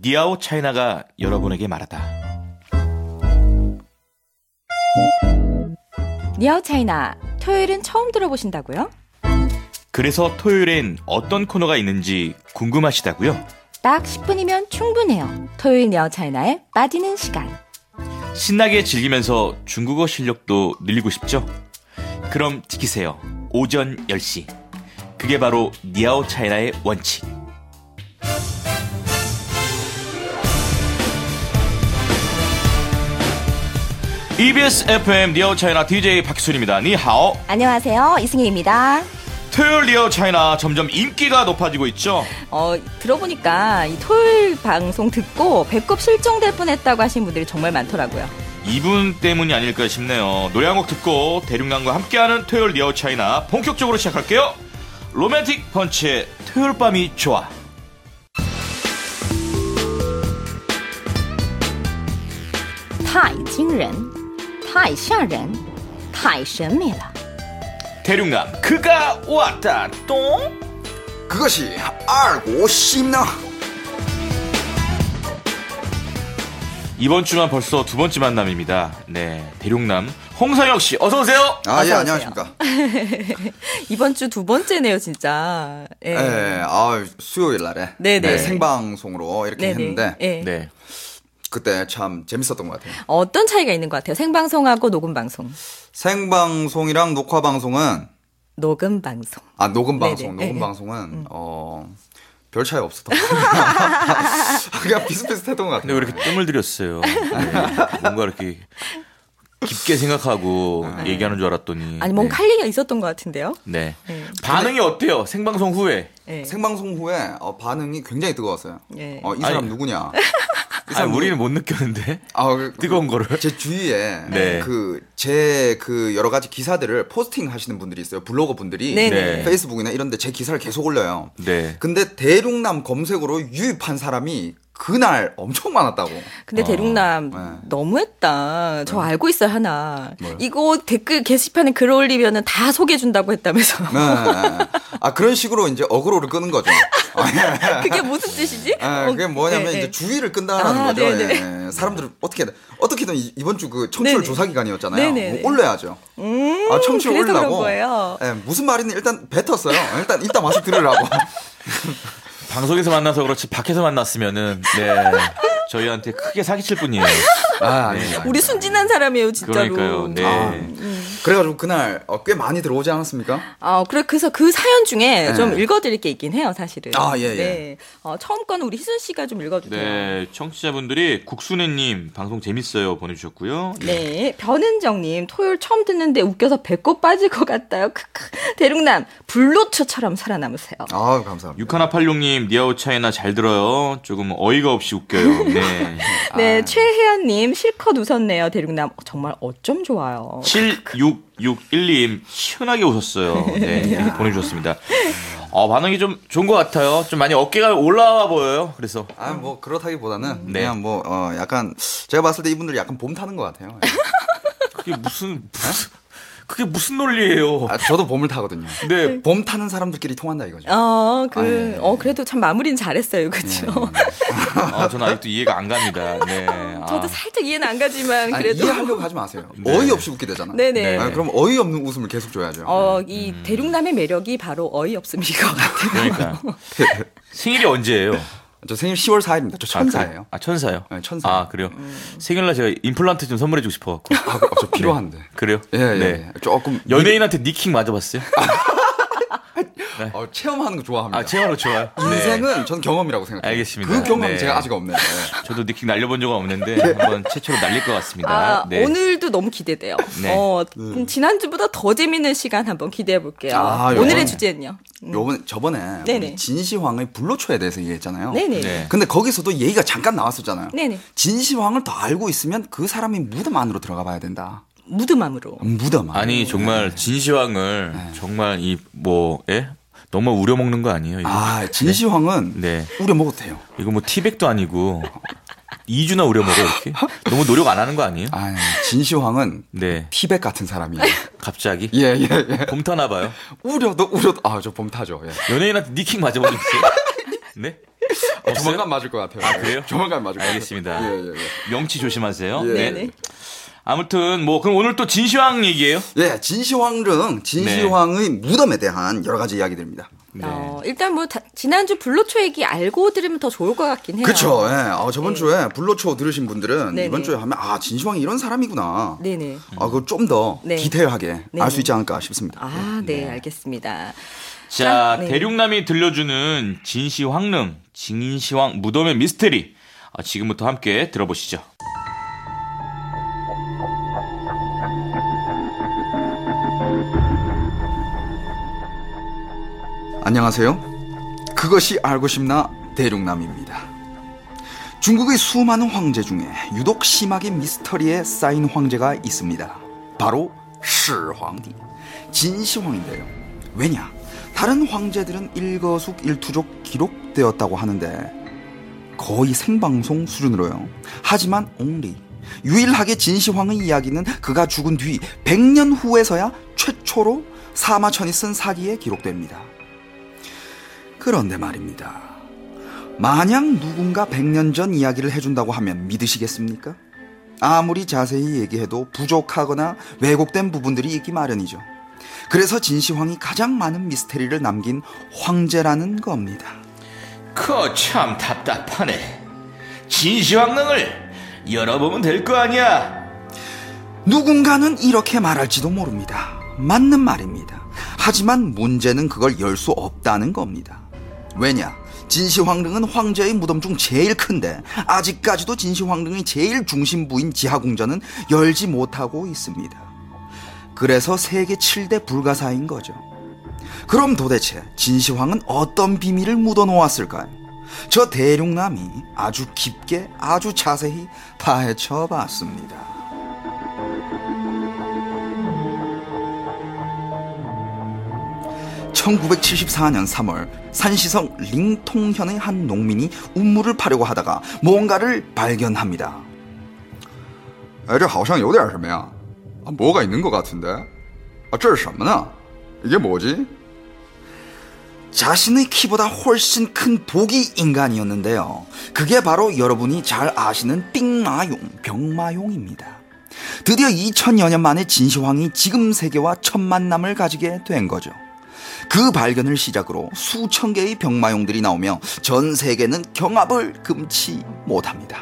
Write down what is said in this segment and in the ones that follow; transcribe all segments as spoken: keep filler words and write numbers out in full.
니아오 차이나가 여러분에게 말하다. 니아오 차이나, 토요일은 처음 들어보신다고요? 그래서 토요일엔 어떤 코너가 있는지 궁금하시다고요? 딱 십 분이면 충분해요. 토요일 니아오 차이나에 빠지는 시간. 신나게 즐기면서 중국어 실력도 늘리고 싶죠? 그럼 지키세요. 오전 열 시. 그게 바로 니아오 차이나의 원칙. 이비에스 에프엠 니아오 차이나 디제이 박희순입니다. 니하오. 안녕하세요. 이승희입니다. 토요일 니아오 차이나 점점 인기가 높아지고 있죠? 어, 들어보니까 이 토요일 방송 듣고 배꼽 실종될 뻔했다고 하신 분들이 정말 많더라고요. 이분 때문이 아닐까 싶네요. 노래 한 곡 듣고 대륙남과 함께하는 토요일 니아오 차이나 본격적으로 시작할게요. 로맨틱 펀치의 토요일 밤이 좋아. 타이惊人太吓人太神秘了 대륙남 그가 왔다 똥. 그것이 알고 싶나? 이번 주만 벌써 두 번째 만남입니다. 네, 대륙남 홍상혁 씨 어서 오세요. 아, 예, 어서 안녕하십니까. 이번 주 두 번째네요, 진짜. 예. 예, 아, 수요일 날에 네네. 네, 생방송으로 이렇게 네네. 했는데 예. 네. 그때 참 재밌었던 것 같아요. 어떤 차이가 있는 것 같아요? 생방송하고 녹음방송. 생방송이랑 녹화 방송은 녹음방송. 아 녹음 방송, 네네. 녹음 예, 방송은 음. 어. 별 차이 없었던 것 같아요. 그냥 비슷비슷했던 것 같아요. 근데 왜 이렇게 뜸을 들였어요? 네. 뭔가 이렇게 깊게 생각하고 네. 얘기하는 줄 알았더니. 아니, 뭔가 네. 할 얘기가 있었던 것 같은데요? 네. 네. 반응이 어때요? 생방송 후에. 네. 생방송 후에 어, 반응이 굉장히 뜨거웠어요. 네. 어, 이 사람 아니, 누구냐? 이 아니, 우리는 못 느꼈는데. 아, 그, 뜨거운 거를. 제 주위에 네. 그 제 그 여러 가지 기사들을 포스팅 하시는 분들이 있어요. 블로거 분들이 네네. 페이스북이나 이런 데 제 기사를 계속 올려요. 네. 근데 대륙남 검색으로 유입한 사람이 그날 엄청 많았다고. 근데 어. 대륙남 네. 너무했다. 저 알고 있어요, 하나. 뭐요? 이거 댓글 게시판에 글 올리면은 다 소개해준다고 했다면서. 네. 아, 그런 식으로 이제 어그로를 끄는 거죠. 그게 무슨 뜻이지? 아, 그게 뭐냐면 네, 네. 이제 주의를 끈다라는 아, 거죠. 네네. 예. 사람들을 어떻게든 어떻게든 이- 이번 주 그 청취율 네네. 조사 기간이었잖아요. 네네네. 뭐 올려야죠. 음, 아, 청취율 그래서 그런 올리려고. 거예요. 예, 무슨 말인지 일단 뱉었어요. 일단 이따 와서 들으라고. 방송에서 만나서 그렇지 밖에서 만났으면은 네. 저희한테 크게 사기칠 뿐이에요. 아, 아니, 아니. 우리 순진한 사람이에요, 진짜로. 그러니까요. 네. 아, 그래가지고 그날 어, 꽤 많이 들어오지 않았습니까? 아, 그래, 그래서 그 사연 중에 네. 좀 읽어드릴 게 있긴 해요, 사실은. 아, 예, 예. 네. 어, 처음 거는 우리 희순 씨가 좀 읽어주세요. 네, 청취자분들이 국순애님 방송 재밌어요 보내주셨고요. 네, 변은정님 토요일 처음 듣는데 웃겨서 배꼽 빠질 것 같아요. 크크. 대륙남 불로초처럼 살아남으세요. 아, 감사합니다. 육하나팔육님 니아오 차이나 잘 들어요. 조금 어이가 없이 웃겨요. 네. 네, 아. 최혜연님 실컷 웃었네요. 대륙남 정말 어쩜 좋아요. 칠육육일님 시원하게 웃었어요. 네, 이렇게 보내주셨습니다. 어, 반응이 좀 좋은 것 같아요. 좀 많이 어깨가 올라와 보여요. 그래서 아, 뭐 그렇다기보다는 네. 그냥 뭐 어, 약간 제가 봤을 때 이분들이 약간 봄 타는 것 같아요. 그게 무슨 무슨 그게 무슨 논리예요? 아, 저도 봄을 타거든요. 네. 봄 타는 사람들끼리 통한다 이거죠. 어, 그, 아, 예. 어, 그래도 참 마무리는 잘했어요. 그쵸? 아, 저는 아직도 이해가 안 갑니다. 네. 아. 저도 살짝 이해는 안 가지만 아니, 그래도. 이해하려고 하지 마세요. 네. 어이없이 웃게 되잖아. 네네. 네. 아, 그럼 어이없는 웃음을 계속 줘야죠. 어, 이 음. 대륙남의 매력이 바로 어이없음인 것 같아요. 그러니까 생일이 언제예요? 저 생일 시월 사일입니다. 저 천사예요. 아, 아 천사요? 네, 천사. 아, 그래요? 생일날 제가 임플란트 좀 선물해주고 싶어갖고. 아, 어, 저 필요한데. 그래요? 예, 예. 네. 예. 조금 연예인한테 니킹 맞아봤어요? 어, 체험하는 거 좋아합니다. 아, 체험하러 좋아요. 네. 인생은 전 경험이라고 생각해요. 알겠습니다. 그 경험은 네. 제가 아직 없네요. 네. 저도 니킹 날려본 적은 없는데 한번 최초로 날릴 것 같습니다. 아, 네. 오늘도 너무 기대돼요. 네. 어, 그럼 지난주보다 더 재밌는 시간 한번 기대해 볼게요. 아, 오늘의 요번에- 주제는요? 음. 요번 저번에 네네. 우리 진시황의 불로초에 대해서 얘기했잖아요. 네네. 네. 근데 거기서도 얘기가 잠깐 나왔었잖아요. 네네. 진시황을 더 알고 있으면 그 사람이 무덤 안으로 들어가 봐야 된다. 무드맘으로. 무덤 안. 아니 정말 진시황을 정말 이 뭐 예? 너무 우려먹는 거 아니에요? 이거? 아, 진시황은 네. 우려 먹어도 돼요. 이거 뭐 티백도 아니고 이 주나 우려먹어 이렇게? 너무 노력 안 하는 거 아니에요? 아, 진시황은 네. 티백 같은 사람이에요. 갑자기? 예, 예, 예. 봄 타나 봐요? 우려도 우려도 아, 저 봄 타죠. 예. 연예인한테 니킹 맞아본 적 있어요? 네? 어, 조만간 맞을 것 같아요. 아, 그래요? 조만간 맞을 것 같아요. 알겠습니다. 예, 예, 예. 명치 조심하세요. 예. 네. 네네. 아무튼 뭐 그럼 오늘 또 진시황 얘기예요? 예, 진시황릉, 진시황의 무덤에 대한 여러 가지 이야기들입니다. 네. 어, 일단 뭐 다, 지난주 불로초 얘기 알고 들으면 더 좋을 것 같긴 해요. 그렇죠. 예. 아, 저번 네. 주에 불로초 들으신 분들은 네네. 이번 주에 하면 아, 진시황이 이런 사람이구나. 네네. 아, 그걸 좀 더 네. 디테일하게 네네. 알 수 있지 않을까 싶습니다. 아, 네, 알겠습니다. 자, 네. 대륙남이 들려주는 진시황릉, 진시황 무덤의 미스테리. 아, 지금부터 함께 들어보시죠. 안녕하세요. 그것이 알고 싶나 대륙남입니다. 중국의 수많은 황제 중에 유독 심하게 미스터리에 쌓인 황제가 있습니다. 바로 시황帝, 진시황인데요. 왜냐? 다른 황제들은 일거숙일투족 기록되었다고 하는데 거의 생방송 수준으로요. 하지만 only 유일하게 진시황의 이야기는 그가 죽은 뒤 백 년 후에서야 최초로 사마천이 쓴 사기에 기록됩니다. 그런데 말입니다. 만약 누군가 백 년 전 이야기를 해준다고 하면 믿으시겠습니까? 아무리 자세히 얘기해도 부족하거나 왜곡된 부분들이 있기 마련이죠. 그래서 진시황이 가장 많은 미스테리를 남긴 황제라는 겁니다. 그거 참 답답하네. 진시황릉을 열어보면 될 거 아니야. 누군가는 이렇게 말할지도 모릅니다. 맞는 말입니다. 하지만 문제는 그걸 열 수 없다는 겁니다. 왜냐? 진시황릉은 황제의 무덤 중 제일 큰데 아직까지도 진시황릉의 제일 중심부인 지하궁전은 열지 못하고 있습니다. 그래서 세계 칠 대 불가사인 거죠. 그럼 도대체 진시황은 어떤 비밀을 묻어놓았을까요? 저 대륙남이 아주 깊게 아주 자세히 파헤쳐 봤습니다. 천구백칠십사 년 삼월 산시성 링통현의 한 농민이 운물을 파려고 하다가 뭔가를 발견합니다. 哎，这好像有点什么呀？啊，뭐가 있는 것 같은데? 아, 这是什么呢？ 이게 뭐지? 자신의 키보다 훨씬 큰 독이 인간이었는데요. 그게 바로 여러분이 잘 아시는 띵마용, 병마용입니다. 드디어 이천여 년 만에 진시황이 지금 세계와 첫 만남을 가지게 된 거죠. 그 발견을 시작으로 수천 개의 병마용들이 나오며 전 세계는 경압을 금치 못합니다.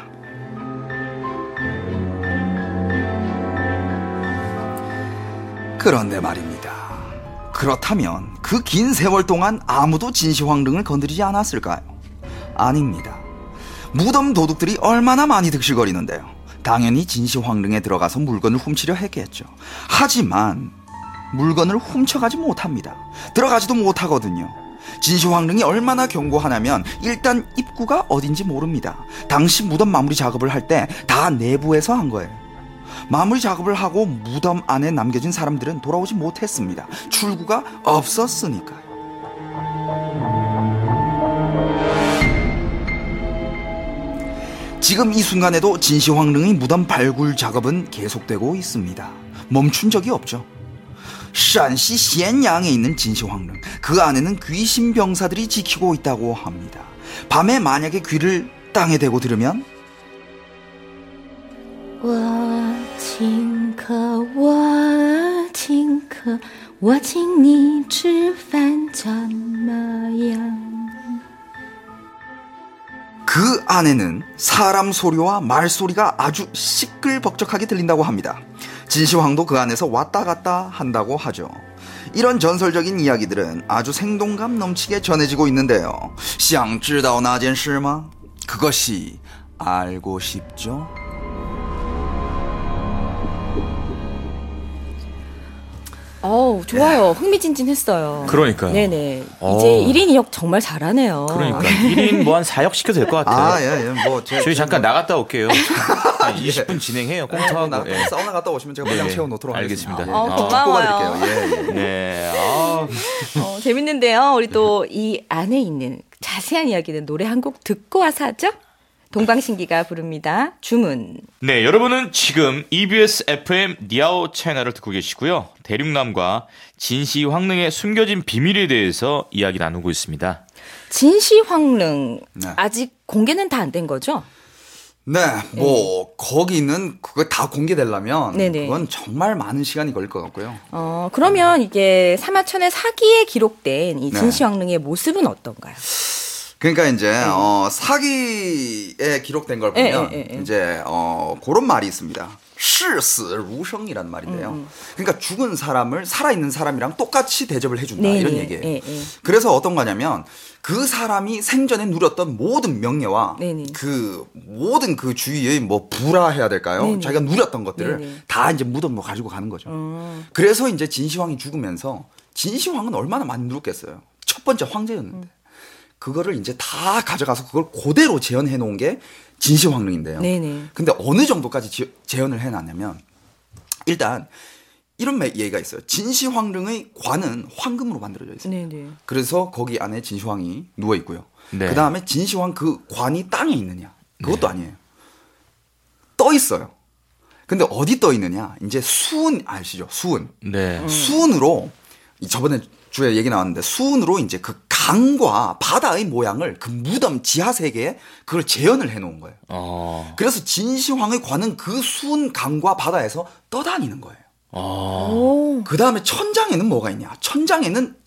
그런데 말입니다. 그렇다면 그 긴 세월 동안 아무도 진시황릉을 건드리지 않았을까요? 아닙니다. 무덤 도둑들이 얼마나 많이 득실거리는데요. 당연히 진시황릉에 들어가서 물건을 훔치려 했겠죠. 하지만 물건을 훔쳐가지 못합니다. 들어가지도 못하거든요. 진시황릉이 얼마나 견고하냐면 일단 입구가 어딘지 모릅니다. 당시 무덤 마무리 작업을 할 때 다 내부에서 한 거예요. 마무리 작업을 하고 무덤 안에 남겨진 사람들은 돌아오지 못했습니다. 출구가 없었으니까요. 지금 이 순간에도 진시황릉의 무덤 발굴 작업은 계속되고 있습니다. 멈춘 적이 없죠. 陕시 시엔양에 있는 진시황릉, 그 안에는 귀신 병사들이 지키고 있다고 합니다. 밤에 만약에 귀를 땅에 대고 들으면 我请客我请客我请你吃饭怎么样 그 안에는 사람 소리와 말소리가 아주 시끌벅적하게 들린다고 합니다. 진시황도 그 안에서 왔다 갔다 한다고 하죠. 이런 전설적인 이야기들은 아주 생동감 넘치게 전해지고 있는데요. 想知道那件事吗? 그것이 알고 싶죠? 어우, 좋아요. 흥미진진했어요. 그러니까요. 네네. 어. 이제 일 인 이 역 정말 잘하네요. 그러니까 일 인 뭐 한 사 역 시켜도 될 것 같아요. 아, 예, 예. 뭐, 제, 저희 잠깐 나갔다 올게요. 한 이십 분 진행해요. 꽁트하고. 나, 예. 사우나 갔다 오시면 제가 물량 네, 채워놓도록 알겠습니다. 하겠습니다. 어, 예. 고마워요. 뽑아드릴게요. 예, 예. 네. 아, 어, 재밌는데요. 우리 또 이 안에 있는 자세한 이야기는 노래 한 곡 듣고 와서 하죠. 동방신기가 부릅니다. 주문. 네, 여러분은 지금 이비에스 에프엠 니아오 채널을 듣고 계시고요. 대륙남과 진시황릉의 숨겨진 비밀에 대해서 이야기 나누고 있습니다. 진시황릉 네. 아직 공개는 다 안 된 거죠? 네, 뭐 거기는 그거 다 공개되려면 네네. 그건 정말 많은 시간이 걸릴 것 같고요. 어, 그러면 이게 사마천의 사기에 기록된 이 네. 진시황릉의 모습은 어떤가요? 그러니까 이제 어, 사기에 기록된 걸 보면 예, 예, 예, 예. 이제 어, 그런 말이 있습니다. 시스루성이라는 말인데요. 음, 음. 그러니까 죽은 사람을 살아있는 사람이랑 똑같이 대접을 해준다 네, 이런 네, 얘기예요. 예, 예. 그래서 어떤 거냐면 그 사람이 생전에 누렸던 모든 명예와 네, 네. 그 모든 그 주위의 뭐 부라 해야 될까요? 네, 네. 자기가 누렸던 것들을 네, 네. 다 이제 무덤으로 가지고 가는 거죠. 어. 그래서 이제 진시황이 죽으면서 진시황은 얼마나 많이 누렸겠어요. 첫 번째 황제였는데. 그거를 이제 다 가져가서 그걸 그대로 재현해 놓은 게 진시황릉인데요. 네네. 근데 어느 정도까지 지, 재현을 해 놨냐면 일단 이런 얘기가 있어요. 진시황릉의 관은 황금으로 만들어져 있어요. 네네. 그래서 거기 안에 진시황이 누워 있고요. 네. 그다음에 진시황 그 관이 땅에 있느냐? 그것도 아니에요. 떠 있어요. 근데 어디 떠 있느냐? 이제 수은 아시죠? 수은. 네. 수은으로 이 저번에 주에 얘기 나왔는데 수은으로 이제 그 강과 바다의 모양을 그 무덤 지하 세계에 그걸 재현을 해 놓은 거예요. 어. 그래서 진시황의 관은 그 수은 강과 바다에서 떠다니는 거예요. 어. 오. 그 다음에 천장에는 뭐가 있냐? 천장에는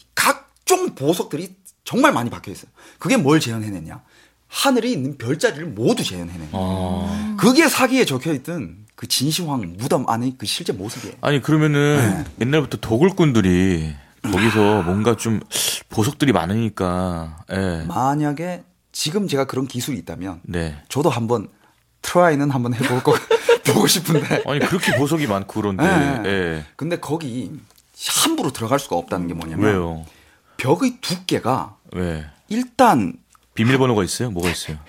각종 보석들이 정말 많이 박혀 있어요. 그게 뭘 재현해냈냐? 하늘에 있는 별자리를 모두 재현해내는 거예요. 어. 그게 사기에 적혀있던 그 진시황 무덤 안의 그 실제 모습이에요. 아니 그러면은 네. 옛날부터 도굴꾼들이 거기서 뭔가 좀 보석들이 많으니까. 예. 만약에 지금 제가 그런 기술이 있다면 네. 저도 한번 트라이는 한번 해볼 거 보고 싶은데. 아니 그렇게 보석이 많고 그런데. 네. 예. 근데 거기 함부로 들어갈 수가 없다는 게 뭐냐면 왜요? 벽의 두께가 왜? 일단 비밀번호가 있어요? 뭐가 있어요?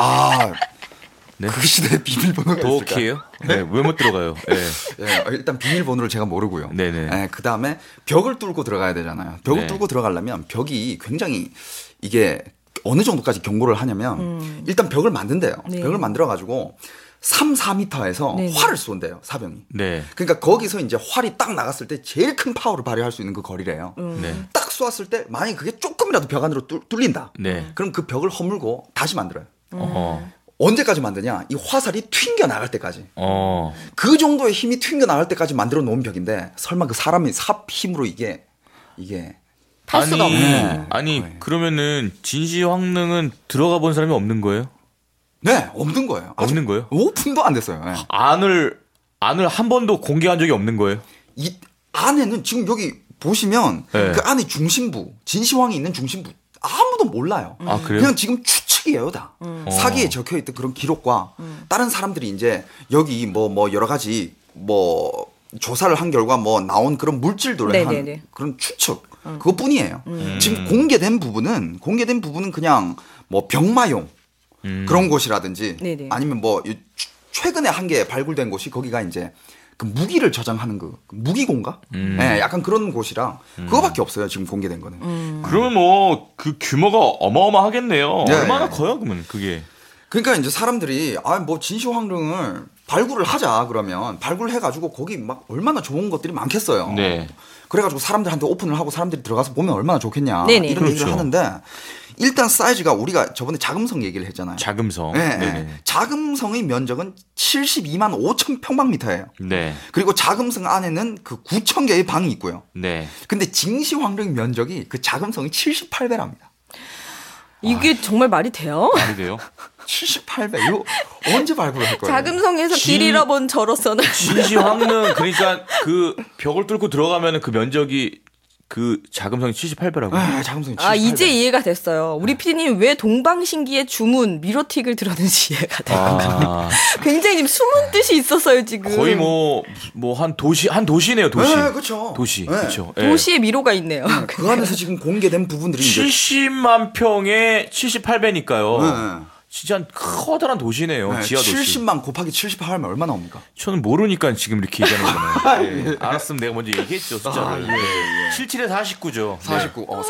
아 네? 그 시대에 비밀번호가 있을까? 도어키예요? 네. 왜 못 들어가요? 예. 예, 일단 비밀번호를 제가 모르고요. 네네. 예, 그 다음에 벽을 뚫고 들어가야 되잖아요. 벽을 네. 뚫고 들어가려면 벽이 굉장히 이게 어느 정도까지 경고를 하냐면 음. 일단 벽을 만든대요. 네. 벽을 만들어가지고 삼, 사 미터에서 네네. 활을 쏜대요, 사병이. 네. 그러니까 거기서 이제 활이 딱 나갔을 때 제일 큰 파워를 발휘할 수 있는 그 거리래요. 네. 딱 쏘았을 때 만약에 그게 조금이라도 벽 안으로 뚫, 뚫린다. 네. 그럼 그 벽을 허물고 다시 만들어요. 어. 언제까지 만드냐? 이 화살이 튕겨 나갈 때까지. 어. 그 정도의 힘이 튕겨 나갈 때까지 만들어 놓은 벽인데 설마 그 사람이 삽 힘으로 이게 이게 탈 수가 아니, 없네. 아니 네. 그러면은 진시황릉은 들어가 본 사람이 없는 거예요? 네 없는 거예요. 아직 없는 거예요? 오 분도 안 됐어요. 네. 안을 안을 한 번도 공개한 적이 없는 거예요? 이 안에는 지금 여기 보시면 네. 그 안에 중심부 진시황이 있는 중심부 아무도 몰라요. 아, 그래요? 그냥 지금 추측이에요 다. 사기에 적혀 있던 그런 기록과 다른 사람들이 이제 여기 뭐 뭐 여러 가지 뭐 조사를 한 결과 뭐 나온 그런 물질들을 한 네네네. 그런 추측 그것뿐이에요. 지금 공개된 부분은 공개된 부분은 그냥 뭐 병마용 음. 그런 곳이라든지 네네. 아니면 뭐 이- 최근에 한 개 발굴된 곳이 거기가 이제 그 무기를 저장하는 그 무기고인가? 음. 네, 약간 그런 곳이랑 그거밖에 없어요. 지금 공개된 거는. 그러면 뭐 그 규모가 어마어마하겠네요. 네. 얼마나 커요, 그러면 그게? 그러니까 이제 사람들이 아 뭐 진시황릉을 발굴을 하자 그러면 발굴해 가지고 거기 막 얼마나 좋은 것들이 많겠어요. 네. 그래가지고 사람들한테 오픈을 하고 사람들이 들어가서 보면 얼마나 좋겠냐 네네. 이런 얘기를 그렇죠. 하는데 일단 사이즈가 우리가 저번에 자금성 얘기를 했잖아요. 자금성. 네, 네. 네. 자금성의 면적은 칠십이만 오천 평방미터예요. 네. 그리고 자금성 안에는 그 구천 개의 방이 있고요. 네. 근데 징시황릉 면적이 그 자금성이 칠십팔 배랍니다. 이게 정말 말이 돼요? 말이 돼요? 칠십팔 배. 이거 언제 발굴을 할 거예요? 자금성에서 진- 길 잃어본 저로서는 진시황릉 그러니까 그 벽을 뚫고 들어가면은 그 면적이 그 자금성이 칠십팔 배라고. 네, 자금성이 칠십팔 배. 아 이제 이해가 됐어요. 우리 피디님 왜 동방신기의 주문 미로틱을 들었는지 이해가 돼요. 아, 굉장히 지금 숨은 뜻이 있었어요 지금. 거의 뭐 뭐 한 도시 한 도시네요, 도시. 네, 그렇죠. 도시. 네. 그렇죠. 도시의 미로가 있네요. 그 안에서 지금 공개된 부분들이 이제 칠십만 평에 칠십팔 배니까요. 네. 진짜 커다란 도시네요. 네, 지하 도시. 칠십만 곱하기 칠십팔 하면 얼마나 옵니까? 저는 모르니까 지금 이렇게 얘기하는 거네요. 예. 알았으면 내가 먼저 얘기했죠, 숫자를. 아, 예, 예. 칠십칠에 사십구죠. 사십구. 어,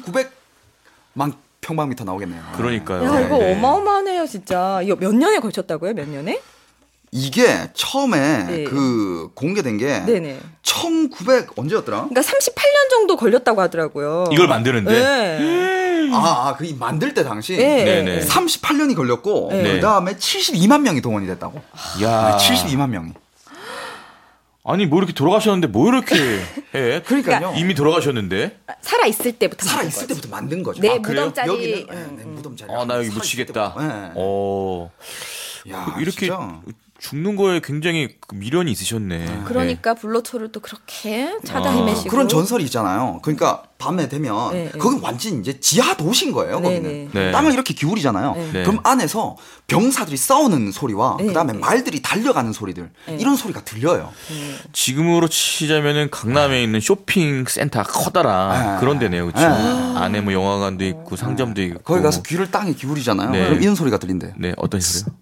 사천구백만 평방미터 나오겠네요. 그러니까요. 야 이거 네. 어마어마하네요 진짜. 이거 몇 년에 걸쳤다고요? 몇 년에? 이게 처음에 네. 그 공개된 게 네네. 천구백 언제였더라? 그러니까 삼십팔 년 정도 걸렸다고 하더라고요. 이걸 만드는데? 네. 아, 아, 그 만들 때 당시 네. 네네. 삼십팔 년이 걸렸고 네. 그다음에 칠십이만 명이 동원이 됐다고. 야. 칠십이만 명이. 아니 뭐 이렇게 돌아가셨는데 뭐 이렇게 해? 그러니까요. 이미 돌아가셨는데. 살아 있을 때부터 살아 만든 있을 거지. 때부터 만든 거죠. 내 아, 무덤자리. 여기는 네, 음, 네, 음. 무덤자리. 아, 나 여기 살아 있을 묻히겠다. 때부터. 네. 어. 야, 이렇게 진짜. 죽는 거에 굉장히 그 미련이 있으셨네. 그러니까 불로초를 또 그렇게 찾아 아, 헤매시고. 그런 전설이 있잖아요. 그러니까 밤에 되면 네, 네. 거긴 완전 이제 지하 도시인 거예요. 네, 거기는 네. 땅을 이렇게 기울이잖아요. 네. 그럼 안에서 병사들이 싸우는 소리와 네, 그다음에 네. 말들이 달려가는 소리들 이런 소리가 들려요. 지금으로 치자면은 강남에 있는 쇼핑 센터 커다란 네. 그런 데네요, 그렇죠? 네. 안에 뭐 영화관도 있고 상점도 있고. 거기 가서 귀를 땅에 기울이잖아요. 네. 그럼 이런 소리가 들린대요. 네, 어떤 소리요?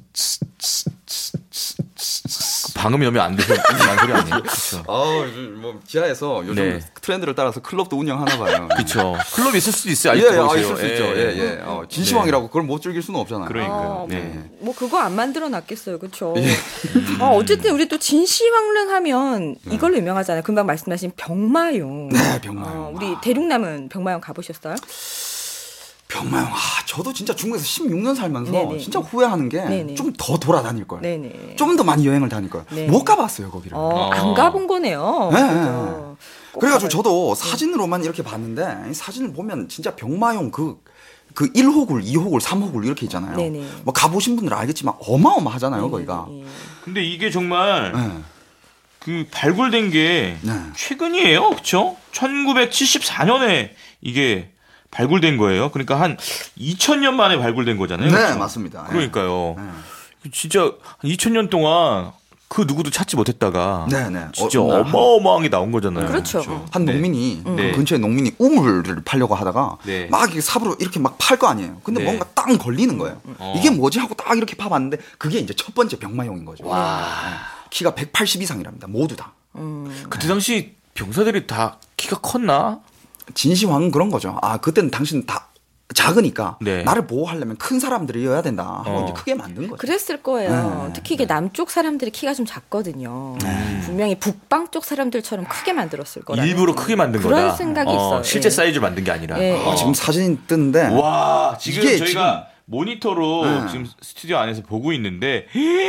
방음이 너무 안 돼서 이상한 소리 아니에요? 그렇죠. 아, 뭐 지하에서 요즘 네. 트렌드를 따라서 클럽도 운영하나 봐요. 그렇죠. 클럽 있을 수도 있어요. 예, 아직도 예, 아, 거기서요. 있을 수 있죠. 예, 예. 어, 진시황이라고 그걸 못 즐길 수는 없잖아요. 그러니까요. 어, 네. 뭐 그거 안 만들어 놨겠어요, 그렇죠? 예. 아, 어쨌든 우리 또 진시황릉하면 이걸로 유명하잖아요. 금방 말씀하신 병마용. 네, 병마용. 어, 우리 대륙남은 병마용 가보셨어요? 병마용. 아, 저도 진짜 중국에서 십육 년 살면서 네네. 진짜 후회하는 게 네네. 좀 더 돌아다닐 걸. 네네. 좀 더 많이 여행을 다닐 걸. 네. 못 가봤어요, 거기를. 어, 어. 안 가본 거네요. 네. 그죠? 꼭 그래가지고 가봐야- 저도 사진으로만 이렇게 봤는데 이 사진을 보면 진짜 병마용 그, 그 일 호굴, 이 호굴, 삼 호굴 이렇게 있잖아요. 네네. 뭐 가보신 분들은 알겠지만 어마어마하잖아요, 거기가. 예, 예. 근데 이게 정말 네. 그 발굴된 게 네. 최근이에요, 그렇죠? 천구백칠십사 년에 이게 발굴된 거예요. 그러니까 한 이천 년 만에 발굴된 거잖아요. 네, 그렇죠? 맞습니다. 그러니까요. 네. 진짜 이천 년 동안 그 누구도 찾지 못했다가 네, 네. 진짜 어, 한- 어마어마한 게 나온 거잖아요. 그렇죠. 한 네. 농민이 네. 그 근처에 농민이 우물을 팔려고 하다가 네. 막 이렇게 삽으로 이렇게 막 팔 거 아니에요. 근데 네. 뭔가 땅 걸리는 거예요. 어. 이게 뭐지 하고 딱 이렇게 파봤는데 그게 이제 첫 번째 병마용인 거죠. 네. 키가 백팔십 이상이랍니다. 모두 다. 그때 당시 병사들이 다 키가 컸나? 진시황은 그런 거죠. 아, 그때는 당신 다 작으니까 네. 나를 보호하려면 큰 사람들이어야 된다 하고 어. 이제 크게 만든 거죠. 그랬을 거예요. 네. 특히 이게 남쪽 사람들이 키가 좀 작거든요. 분명히 북방 쪽 사람들처럼 크게 만들었을 거라는 일부러 크게 만든 그런 거다. 생각이 어, 있어요. 실제 예. 사이즈를 만든 게 아니라. 예. 어. 아, 지금 사진이 뜨는데 와, 지금 이게 저희가 모니터로 네. 지금 스튜디오 안에서 보고 있는데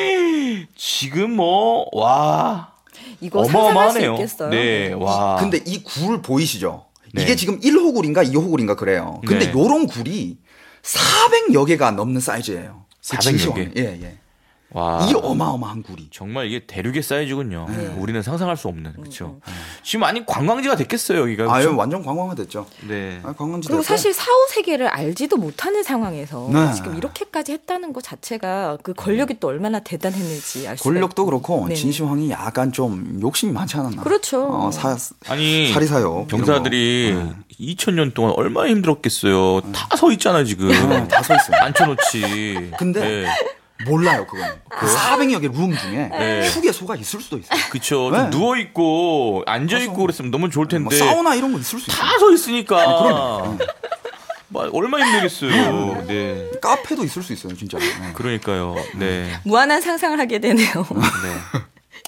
지금 뭐 와. 이거 상상할 수 어마어마하네요. 있겠어요. 네, 와. 근데 이 굴 보이시죠? 네. 이게 지금 일 호굴인가 이 호굴인가 그래요. 근데 네. 요런 굴이 사백여 개가 넘는 사이즈예요. 그 사백여 진시황이. 개? 예, 예. 와. 이 어마어마한 굴이. 정말 이게 대륙의 사이즈군요. 네. 우리는 상상할 수 없는. 그렇죠. 지금 아니 관광지가 됐겠어요, 여기가. 아유, 그렇죠? 완전 관광화됐죠. 네. 아, 관광지 그리고 됐고. 사실 사후 세계를 알지도 못하는 상황에서 네. 지금 이렇게까지 했다는 것 자체가 그 권력이 또 얼마나 대단했는지 알 수가 권력도 있고. 그렇고 네네. 진시황이 약간 좀 욕심이 많지 않았나. 그렇죠. 어, 사, 아니 사리사욕. 병사들이 이런 거. 네. 이천 년 동안 얼마나 힘들었겠어요. 다 서 있잖아요, 지금. 네, 다서 있어요. 앉혀놓지. 근데 네. 몰라요, 그건. 그 사백여 개 룸 중에 네. 휴게소가 있을 수도 있어요. 그쵸. 네. 좀 누워있고, 앉아있고 그랬으면 너무 좋을 뭐 텐데. 사우나 이런 거 있을 수 있어요. 다 서 있으니까. 아, 그럼요. 막 얼마나 힘들겠어요. 네. 카페도 있을 수 있어요, 진짜. 네. 그러니까요. 네. 무한한 상상을 하게 되네요. 네.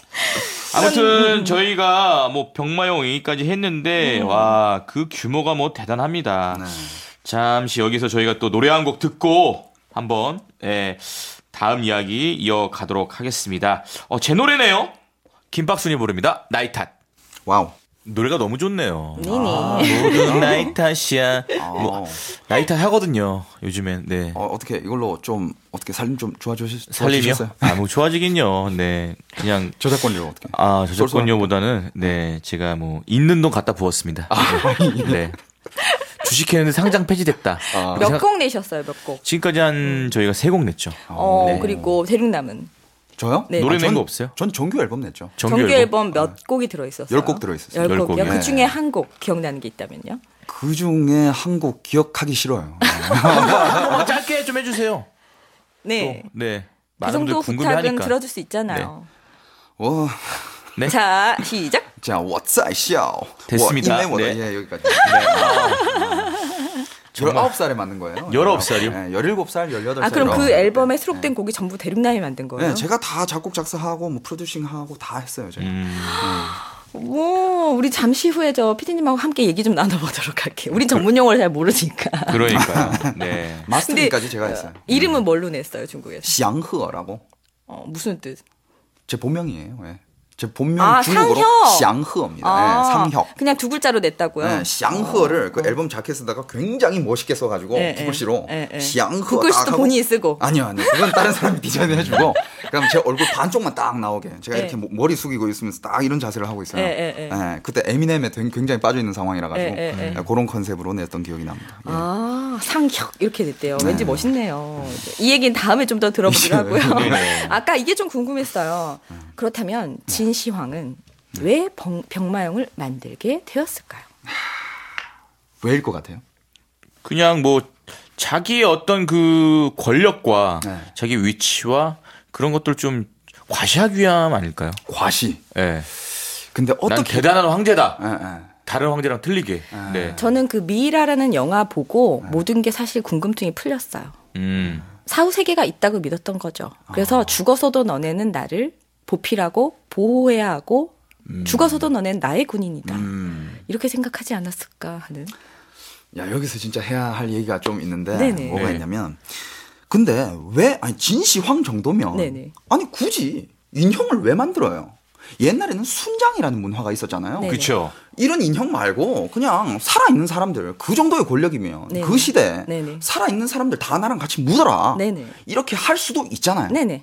아무튼 저희가 뭐 병마용 얘기까지 했는데 와, 그 규모가 뭐 대단합니다. 네. 잠시 여기서 저희가 또 노래 한 곡 듣고 한번 예, 다음 이야기 이어가도록 하겠습니다. 어, 제 노래네요. 김박순이 부릅니다. 나이 탓. 와우. 노래가 너무 좋네요. 니니. 모두 나이 탓이야. 아. 뭐 나이 탓 하거든요. 요즘엔. 네. 어, 어떻게 이걸로 좀 어떻게 살림 좀 좋아주셨, 살림이요? 좋아주셨어요? 아, 뭐 좋아지긴요. 네. 그냥 저작권료 어떻게? 아, 저작권료보다는 네, 제가 뭐 있는 돈 갖다 부었습니다. 네. 주식했는데 상장 폐지됐다. 아. 그래서 몇 곡 내셨어요, 몇 곡? 지금까지 한 저희가 세 곡 냈죠. 어, 네. 그리고 대륙남은 저요? 네. 노래 아, 낸 전- 거 없어요? 전 정규 앨범 냈죠. 정규 앨범 몇 곡이 들어있었어요? 열 곡 들어있었어요. 열 열 곡이요? 곡이요? 그 중에 한 곡 기억나는 게 있다면요? 그 중에 한 곡 기억하기 싫어요. 한번 짧게 좀 해주세요. 네. 또, 네. 그 많은 정도 분들 부탁은 궁금해하니까. 들어줄 수 있잖아요. 와, 네. 자, 시작. 자, What's I show? 됐습니다. 워, 인내 네. 예, 여기까지. 열아홉 살에 만든 거예요. 열아홉 살이요? 네, 열일곱 살, 열여덟 살. 아, 그럼 그 이렇게. 앨범에 수록된 곡이 전부 대륙남이 만든 거예요? 네, 제가 다 작곡 작사하고 뭐 프로듀싱하고 다 했어요, 제가. 음, 뭐 우리 잠시 후에 저 피디님하고 함께 얘기 좀 나눠보도록 할게요. 우린 전문 용어를 잘 모르니까. 그러니까요. 네. 마스터까지 제가 했어요. 이름은 뭘로 냈어요, 중국에서? 샹허라고. 어, 무슨 뜻? 제 본명이에요. 예. 제 본명 아, 중국어로 상혁. 샹허입니다. 아, 네, 상혁. 그냥 두 글자로 냈다고요? 네, 샹허를 그 앨범 자켓에다가 굉장히 멋있게 써가지고 네, 두 글씨로 네, 네. 샹허 두 글씨도 딱 하고. 본인이 쓰고. 아니요, 아니요. 그건 다른 사람이 디자인을 해주고 그럼 제 얼굴 반쪽만 딱 나오게 제가 네. 이렇게 모- 머리 숙이고 있으면서 딱 이런 자세를 하고 있어요. 네, 네, 네. 네, 그때 에미넴에 된- 굉장히 빠져 있는 상황이라 가지고 네, 네, 네. 그런 컨셉으로 냈던 기억이 납니다. 예. 아, 상혁 이렇게 됐대요. 네. 왠지 멋있네요. 이 얘기는 다음에 좀 더 들어보기로 하고요. 네네. 아까 이게 좀 궁금했어요. 그렇다면 진시황은 왜 병, 병마용을 만들게 되었을까요? 왜일 것 같아요? 그냥 뭐 자기의 어떤 그 권력과 네. 자기 위치와 그런 것들 좀 과시하기 위함 아닐까요? 과시. 예. 근데 난 어떻게? 대단한 황제다. 예, 예. 다른 황제랑 틀리게. 네. 저는 그 미이라라는 영화 보고 모든 게 사실 궁금증이 풀렸어요. 음. 사후 세계가 있다고 믿었던 거죠. 그래서 죽어서도 너네는 나를 보필하고 보호해야 하고 죽어서도 너네는 나의 군인이다. 음. 이렇게 생각하지 않았을까 하는. 야, 여기서 진짜 해야 할 얘기가 좀 있는데 네네. 뭐가 네. 있냐면 근데 왜 아니 진시황 정도면 네네. 아니 굳이 인형을 왜 만들어요? 옛날에는 순장이라는 문화가 있었잖아요. 네네. 그렇죠. 이런 인형 말고 그냥 살아있는 사람들 그 정도의 권력이면 네네. 그 시대에 네네. 살아있는 사람들 다 나랑 같이 묻어라. 네네. 이렇게 할 수도 있잖아요. 네네.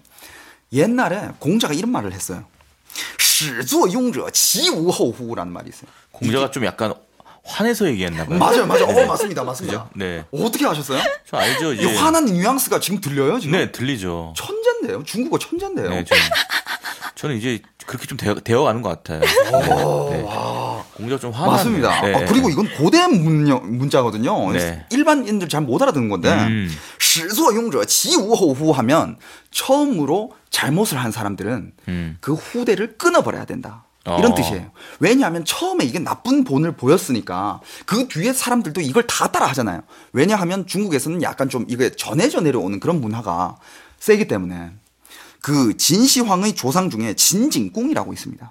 옛날에 공자가 이런 말을 했어요. 始作俑者其无后乎라는 말이 있어요. 공자가 좀 약간 화내서 얘기했나 봐요. 맞아요, 맞아요. 어, 맞습니다, 맞습니다. 네. 어떻게 아셨어요? 저 알죠. 이 이제. 화난 뉘앙스가 지금 들려요, 지금? 네, 들리죠. 천재인데요. 중국어 천재인데요. 네, 저는, 저는 이제 그렇게 좀 되어, 되어가는 것 같아요. 네. 네. 공자가 좀 화나. 맞습니다. 네. 아, 그리고 이건 고대 문자, 문자거든요. 네. 일반인들 잘 못 알아듣는 건데, 음. 始作俑者其无后乎하면 처음으로 잘못을 한 사람들은 음. 그 후대를 끊어버려야 된다. 이런 어. 뜻이에요. 왜냐하면 처음에 이게 나쁜 본을 보였으니까 그 뒤에 사람들도 이걸 다 따라 하잖아요. 왜냐하면 중국에서는 약간 좀 이게 전해져 내려오는 그런 문화가 세기 때문에 그 진시황의 조상 중에 진징궁이라고 있습니다.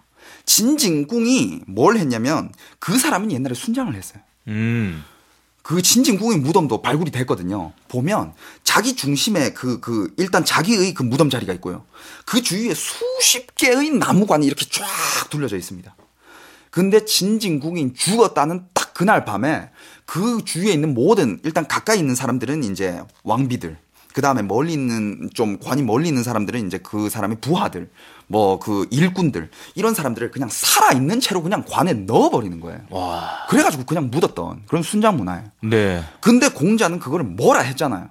진징궁이 뭘 했냐면 그 사람은 옛날에 순장을 했어요. 음. 그 진징궁의 무덤도 발굴이 됐거든요. 보면 자기 중심에 그, 그, 일단 자기의 그 무덤 자리가 있고요. 그 주위에 수십 개의 나무관이 이렇게 쫙 둘러져 있습니다. 근데 진징궁이 죽었다는 딱 그날 밤에 그 주위에 있는 모든, 일단 가까이 있는 사람들은 이제 왕비들, 그 다음에 멀리 있는, 좀 관이 멀리 있는 사람들은 이제 그 사람의 부하들, 뭐 그 일꾼들, 이런 사람들을 그냥 살아있는 채로 그냥 관에 넣어버리는 거예요. 와. 그래가지고 그냥 묻었던 그런 순장 문화예요. 네. 근데 공자는 그거를 뭐라 했잖아요.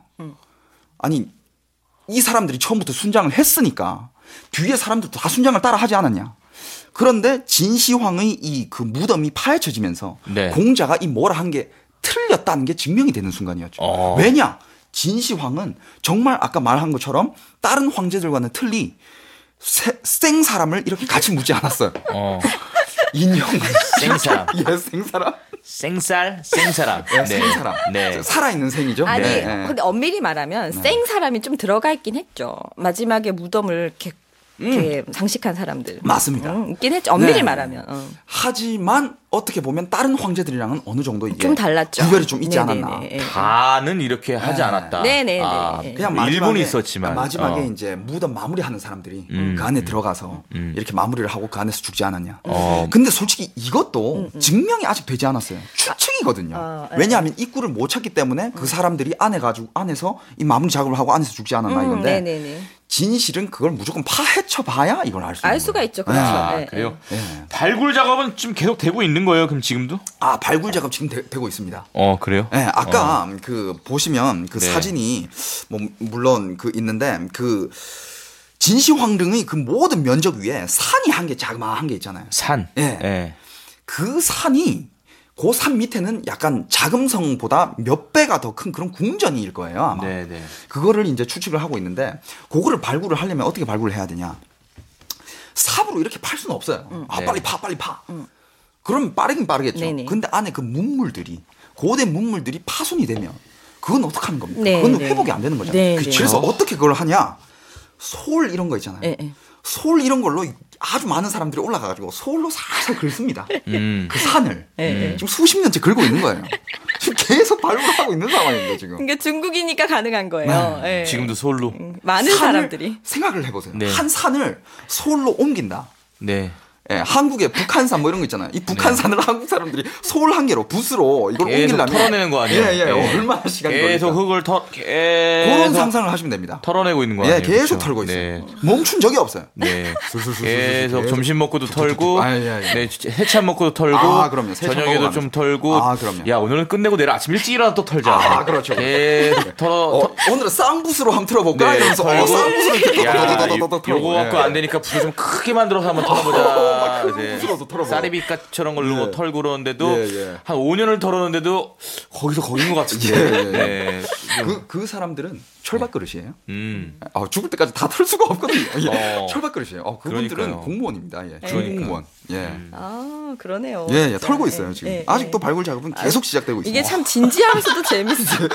아니, 이 사람들이 처음부터 순장을 했으니까 뒤에 사람들도 다 순장을 따라 하지 않았냐. 그런데 진시황의 이 그 무덤이 파헤쳐지면서 네. 공자가 이 뭐라 한 게 틀렸다는 게 증명이 되는 순간이었죠. 어. 왜냐? 진시황은 정말 아까 말한 것처럼 다른 황제들과는 틀리 세- 생 사람을 이렇게 같이 묻지 않았어요. 어. 인형. 생사람. 예, 생사람. 생쌀, 생사람. 네, 생사람. 네. 살아있는 생이죠. 아니, 네, 네. 근데 엄밀히 말하면 생 사람이 좀 들어가 있긴 했죠. 마지막에 무덤을 이렇게, 이렇게 장식한 사람들. 맞습니다. 음, 있긴 했죠. 엄밀히 네. 말하면. 어. 하지만 어떻게 보면 다른 황제들이랑은 어느 정도 이게 좀 달랐죠. 구별이 좀 있지 네네네. 않았나. 예. 다는 이렇게 하지 네. 않았다. 네네네. 아, 그냥 마지막에, 일본이 있었지만 마지막에 어. 이제 무덤 마무리하는 사람들이 음, 그 안에 들어가서 이렇게 마무리를 하고 그 안에서 죽지 않았냐. 어. 근데 솔직히 이것도 증명이 아직 되지 않았어요. 추측이거든요. 어, 네. 왜냐하면 입구를 못 찾기 때문에 그 사람들이 안에 가지고 안에서 이 마무리 작업을 하고 안에서 죽지 않았나 음, 이건데 네네네. 진실은 그걸 무조건 파헤쳐 봐야 이걸 알 수 있는 알 수가 거예요. 있죠. 그렇죠. 아, 예, 그래요? 예. 발굴 작업은 지금 계속 되고 있는 거예요, 그럼 지금도? 아 발굴 작업 지금 되, 고 있습니다. 어, 그래요? 네, 아까 그 보시면 그 네. 사진이 뭐 물론 그 있는데 그 진시황릉의 그 모든 면적 위에 산이 한 개 자그마한 게 있잖아요. 산. 예. 예. 그 산이 그 산 밑에는 약간 자금성보다 몇 배가 더 큰 그런 궁전일 거예요, 아마. 네, 네. 그거를 이제 추측을 하고 있는데 그거를 발굴을 하려면 어떻게 발굴을 해야 되냐? 삽으로 이렇게 팔 수는 없어요. 아, 네. 빨리 파, 빨리 파. 그럼 빠르긴 빠르겠죠. 네네. 근데 안에 그 문물들이 고대 문물들이 파손이 되면 그건 어떻게 하는 겁니까? 네, 그건 네. 회복이 안 되는 거잖아요. 네, 그쵸. 네. 그래서 어떻게 그걸 하냐? 솔 이런 거 있잖아요. 예, 예. 솔 이런 걸로 아주 많은 사람들이 올라가가지고 솔로 살살 긁습니다. 음. 그 산을 네. 지금 수십 년째 긁고 있는 거예요. 지금 계속 발굴하고 있는 상황입니다 지금. 그러니까 중국이니까 가능한 거예요. 네. 네. 지금도 솔로. 음, 많은 산을 사람들이. 생각을 해보세요. 네. 한 산을 솔로 옮긴다. 네. 예, 한국의 북한산 뭐 이런 거 있잖아요. 이 북한산을 네. 한국 사람들이 솔 한 개로 붓으로 이걸 계속 옮기려면 털어내는 거 아니에요? 예, 예. 예. 얼마나 시간이 계속 걸릴까? 흙을 털 계속 그런 상상을 하시면 됩니다. 털어내고 있는 거 아니에요? 예, 계속 그렇죠? 털고 있어요. 네. 멈춘 적이 없어요. 네. 술술술술술 계속 계속 점심 먹고도 털고, 아, 예, 예. 네, 해참 먹고도 털고, 아, 그럼요. 세참 저녁에도 먹어가면서. 좀 털고, 아, 그럼요. 야 오늘은 끝내고 내일 아침 일찍 일어나 또 털자. 아, 그렇죠. 계속 털어. 어, 오늘은 쌍붓으로 한번 틀어볼까? 네, 이러면서 어, 털고. 쌍붓으로 이렇게 야, 더더더더더더 털고. 요거 갖고 예. 안 되니까 불을 좀 크게 만들어서 한번 털어보자. 이제 붓으로도 털어보고. 쌀이빗가처럼 걸로 예. 털고 그러는데도 예, 예. 한 오 년을 털었는데도 거기서 거긴 것 같은데. 예, 예. 네. 그, 그 사람들은 철밥 그릇이에요. 음. 아, 죽을 때까지 다 털 수가 없거든요. 예. 어. 철밥 그릇이에요. 어, 그분들은 그러니까요. 공무원입니다. 예. 그러니까. 공무원. 예. 아, 그러네요. 예, 예, 진짜. 털고 있어요, 지금. 예, 예, 아직도 예. 발굴 작업은 계속 시작되고 있어요. 이게 참 진지하면서도 재밌어요.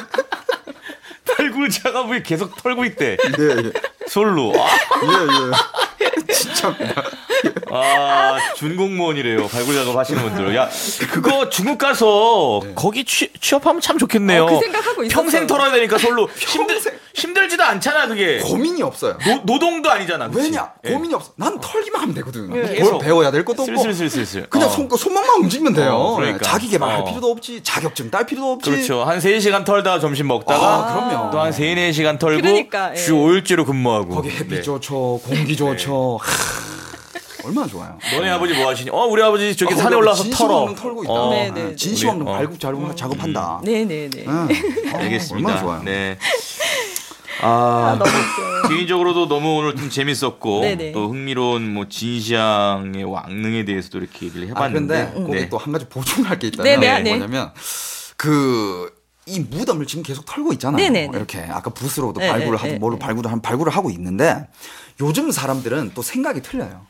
발굴 작업을 계속 털고 있대. 예, 예. 솔로. 아, 예, 예. 진짜. 아, 준공무원이래요. 발굴 작업 하시는 분들. 야, 그거 중국 가서 거기 취, 취업하면 참 좋겠네요. 어, 그 생각하고 있었어요. 평생 털어야 되니까 솔로. 힘들, 평생. 힘들지도 않잖아, 그게. 고민이 없어요. 노, 노동도 아니잖아. 그치? 왜냐? 예. 고민이 없어. 난 털기만 하면 되거든. 예. 뭘 계속. 배워야 될 것도 없고. 슬슬슬슬슬. 그냥 어. 손, 손목만 움직이면 돼요. 어, 그러니까. 자기 개발할 어. 필요도 없지. 자격증 딸 필요도 없지. 그렇죠. 한 세 시간 털다가 점심 먹다가. 아, 그럼요. 또 한 세, 네 시간 털고. 그러니까, 예. 주 오 일제로 근무하고. 거기 햇빛 네. 좋죠. 공기 좋죠. 하, 얼마나 좋아요. 너네 아버지 뭐 하시니? 어, 우리 아버지 저기 아, 산에 올라서 털어. 진시황릉 털고 있다. 어. 네, 네, 네. 진시황릉 어. 발굴 작업, 작업한다. 네네네. 응. 어, 알겠습니다. 얼마나 좋아요. 네. 아, 너무 웃겨요. 개인적으로도 너무 오늘 좀 재밌었고 네네. 또 흥미로운 뭐 진시황의 왕릉에 대해서도 이렇게 얘기를 아, 해봤는데 그런데 거기 네. 또 한 가지 보충할 게 있다면 네네, 네. 뭐냐면 그 이 무덤을 지금 계속 털고 있잖아요. 네네네. 이렇게 아까 붓으로도 네, 발굴을 네, 하든 네, 뭐로 네. 발굴을 한 발굴을 하고 있는데 요즘 사람들은 또 생각이 틀려요.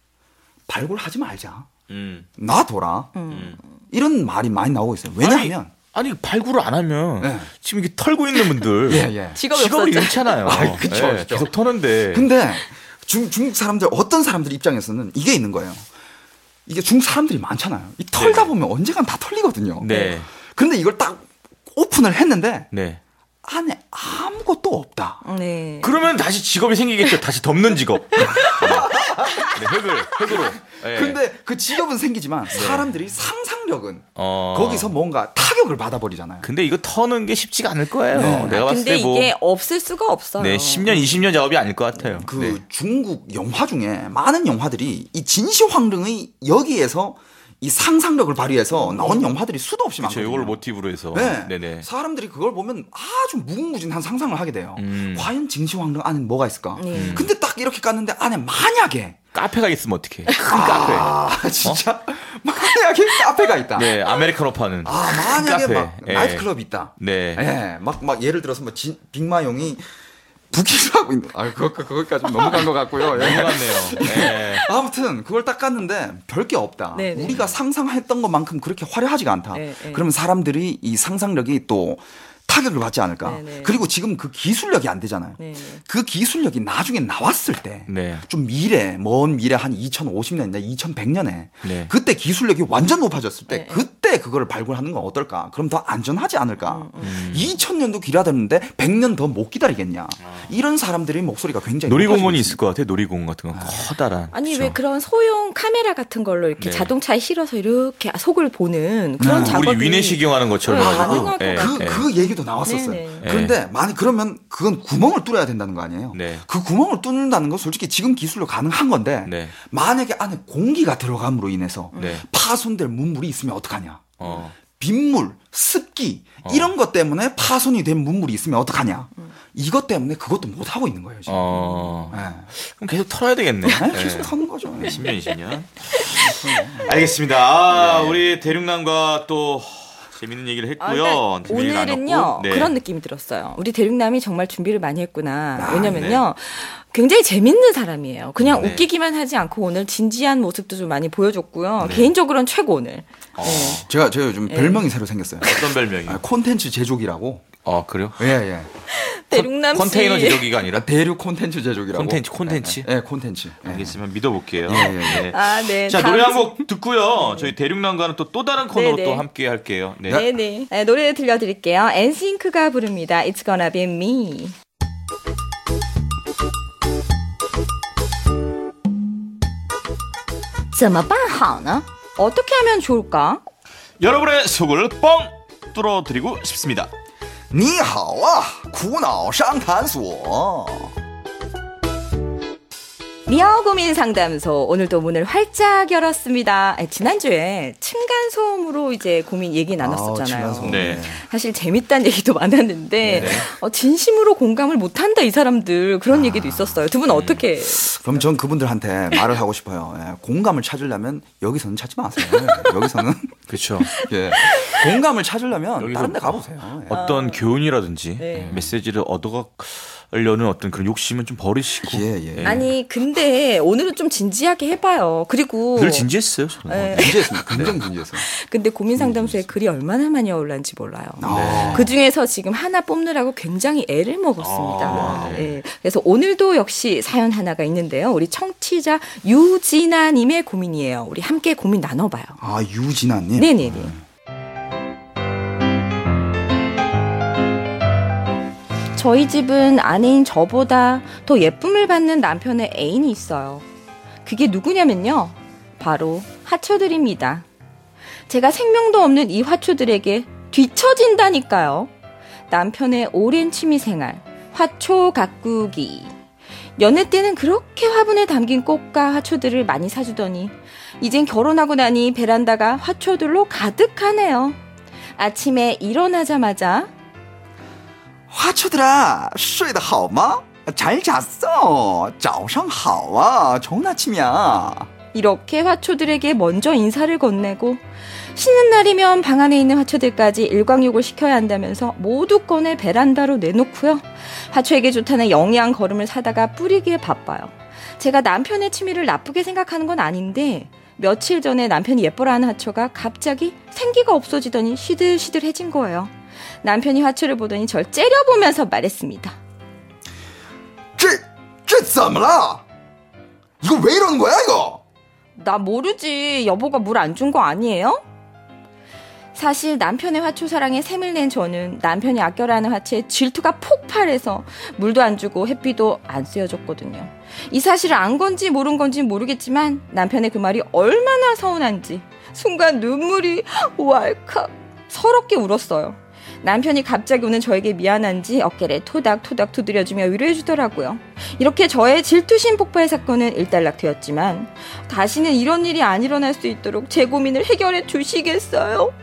발굴하지 말자. 음. 놔둬라. 음. 이런 말이 많이 나오고 있어요. 왜냐하면 아니, 아니 발굴을 안 하면 네. 지금 이게 털고 있는 분들 예, 예. 직업이 직업을 없었죠. 잃잖아요. 아, 그쵸, 예, 그쵸. 계속 터는데. 근데 중, 중국 사람들 어떤 사람들 입장에서는 이게 있는 거예요. 이게 중국 사람들이 많잖아요. 이 털다 네. 보면 언젠간 다 털리거든요. 네. 근데 이걸 딱 오픈을 했는데 네. 안에 아무것도 없다. 네. 그러면 다시 직업이 생기겠죠. 다시 덮는 직업. 네. 네, 흙을 흙으로. 예. 근데 그 직업은 생기지만 사람들이 상상력은 어. 거기서 뭔가 타격을 받아버리잖아요. 근데 이거 터는 게 쉽지가 않을 거예요. 네. 내가 봤을 근데 때 뭐 이게 없을 수가 없어요. 네, 십 년, 이십 년 작업이 아닐 것 같아요. 그 네. 중국 영화 중에 많은 영화들이 이 진시황릉의 여기에서 이 상상력을 발휘해서 나온 영화들이 수도 없이 그렇죠. 많거든요. 이걸 모티브로 해서. 네. 네네. 사람들이 그걸 보면 아주 무궁무진한 상상을 하게 돼요. 음. 과연 진시황릉 안에 뭐가 있을까? 네. 근데 딱 이렇게 깠는데 안에 만약에 카페가 있으면 어떡해. 큰 카페. 아 진짜 만약에 카페가 있다. 네, 아메리카노 파는. 아 만약에 카페. 막 예. 나이트클럽이 있다. 네. 예, 막, 막 예를 들어서 뭐 진, 빅마용이 부키를 하고 있는. 아, 그거 그거까지 넘어간 것 같고요. 예. 넘어갔네요. 네. 아무튼 그걸 딱 깠는데 별게 없다. 네네. 우리가 상상했던 것만큼 그렇게 화려하지가 않다. 네, 네. 그러면 사람들이 이 상상력이 또 타격을 받지 않을까. 네네. 그리고 지금 그 기술력이 안 되잖아요. 네. 그 기술력이 나중에 나왔을 때. 네. 좀 미래, 먼 미래 한 이천오십 년이나 이천백 년에 네. 그때 기술력이 완전 높아졌을 때 네. 그때 그거를 발굴하는 건 어떨까? 그럼 더 안전하지 않을까? 음. 이천 년도 기다렸는데 백 년 더 못 기다리겠냐? 이런 사람들의 목소리가 굉장히 놀이공원이 높아지고 있을 것 같아요. 놀이공원 같은 거. 커다란. 아니 그렇죠. 왜 그런 소형 카메라 같은 걸로 이렇게 네. 자동차에 실어서 이렇게 속을 보는 그런 네. 작업이 우리 위내시경 하는 것처럼 네, 해가지고. 가능할 것 예, 같아요. 그, 예. 그 얘기도 나왔었어요. 네네. 그런데 만약 그러면 그건 구멍을 뚫어야 된다는 거 아니에요? 네. 그 구멍을 뚫는다는 건 솔직히 지금 기술로 가능한 건데 네. 만약에 안에 공기가 들어감으로 인해서 네. 파손될 문물이 있으면 어떡하냐? 어. 빗물, 습기 이런 것 때문에 파손이 된 문물이 있으면 어떡하냐? 이것 때문에 그것도 못 하고 있는 거예요 지금. 어. 네. 그럼 계속 털어야 되겠네. 네, 네. 계속 하는 거죠. 십 년, 이십 년. 알겠습니다. 아, 우리 대륙남과 또 재밌는 얘기를 아, 했고요. 그러니까 재밌는 얘기 오늘은요 나눴고. 네. 그런 느낌이 들었어요. 우리 대륙남이 정말 준비를 많이 했구나. 아, 왜냐면요 굉장히 재밌는 사람이에요. 그냥 네. 웃기기만 하지 않고 오늘 진지한 모습도 좀 많이 보여줬고요. 네. 개인적으로는 최고 오늘. 어. 네. 제가 제가 요즘 별명이 새로 생겼어요. 어떤 별명이? 아, 콘텐츠 제조기라고. 어, 그래요? 예, 예. 대륙남 씨. 컨테이너 제조기가 아니라 대륙 콘텐츠 제조기라고. 콘텐츠, 콘텐츠. 네, 네, 콘텐츠. 네. 알겠으면 믿어볼게요. 예, 예, 네. 아, 네. 자, 다음 노래 한 곡 듣고요. 저희 대륙남과는 또 또 다른 코너로 네, 또 네. 함께 할게요. 네. 네네. 네, 노래 들려드릴게요. 엔싱크가 부릅니다. It's gonna be me. 怎么办好呢? 어떻게 하면 좋을까? 여러분의 속을 뻥 뚫어드리고 싶습니다. 你好啊，苦恼商谈所。 미아오 고민 상담소 오늘도 문을 활짝 열었습니다. 아니, 지난주에 층간소음으로 이제 고민 얘기 나눴었잖아요. 아, 층간소음. 네. 사실 재밌다는 얘기도 많았는데 네. 어, 진심으로 공감을 못한다 이 사람들 그런 얘기도 있었어요. 두 분은 어떻게? 그럼 전 그분들한테 말을 하고 싶어요. 예, 공감을 찾으려면 여기서는 찾지 마세요. 여기서는 그렇죠. 예, 공감을 찾으려면 여기서 다른 데 가보세요. 예. 어떤 교훈이라든지 네. 메시지를 얻어가려는 어떤 그런 욕심은 좀 버리시고. 예, 예. 아니 근데 오늘은 좀 진지하게 해봐요. 그리고 늘 진지했어요, 저는. 네. 진지했습니다. 굉장히 진지했어요. 근데 고민 상담소에 글이 얼마나 많이 올라온지 몰라요. 아. 그 중에서 지금 하나 뽑느라고 굉장히 애를 먹었습니다. 아, 네. 예. 그래서 오늘도 역시 사연 하나가 있는데요. 우리 청취자 유진아님의 고민이에요. 우리 함께 고민 나눠봐요. 아, 유진아님. 네네네. 저희 집은 아내인 저보다 더 예쁨을 받는 남편의 애인이 있어요. 그게 누구냐면요. 바로 화초들입니다. 제가 생명도 없는 이 화초들에게 뒤처진다니까요. 남편의 오랜 취미생활, 화초 가꾸기. 연애 때는 그렇게 화분에 담긴 꽃과 화초들을 많이 사주더니 이젠 결혼하고 나니 베란다가 화초들로 가득하네요. 아침에 일어나자마자 花초들아睡得好吗? 잘 잤어. 早上好啊. 좋은 아침이야. 이렇게 화초들에게 먼저 인사를 건네고 쉬는 날이면 방 안에 있는 화초들까지 일광욕을 시켜야 한다면서 모두 꺼내 베란다로 내놓고요. 화초에게 좋다는 영양 거름을 사다가 뿌리기에 바빠요. 제가 남편의 취미를 나쁘게 생각하는 건 아닌데 며칠 전에 남편이 예뻐라하는 화초가 갑자기 생기가 없어지더니 시들시들해진 거예요. 남편이 화초를 보더니 절 째려보면서 말했습니다. 这这怎么了? 이거 왜 이러는 거야, 이거? 나 모르지. 여보가 물 안 준 거 아니에요? 사실 남편의 화초 사랑에 샘을 낸 저는 남편이 아껴라 하는 화초에 질투가 폭발해서 물도 안 주고 햇빛도 안 쐬어줬거든요. 이 사실을 안 건지 모른 건지 모르겠지만 남편의 그 말이 얼마나 서운한지 순간 눈물이 왈칵 서럽게 울었어요. 남편이 갑자기 오는 저에게 미안한지 어깨를 토닥토닥 두드려주며 위로해주더라고요. 이렇게 저의 질투심 폭발 사건은 일단락되었지만 다시는 이런 일이 안 일어날 수 있도록 제 고민을 해결해 주시겠어요?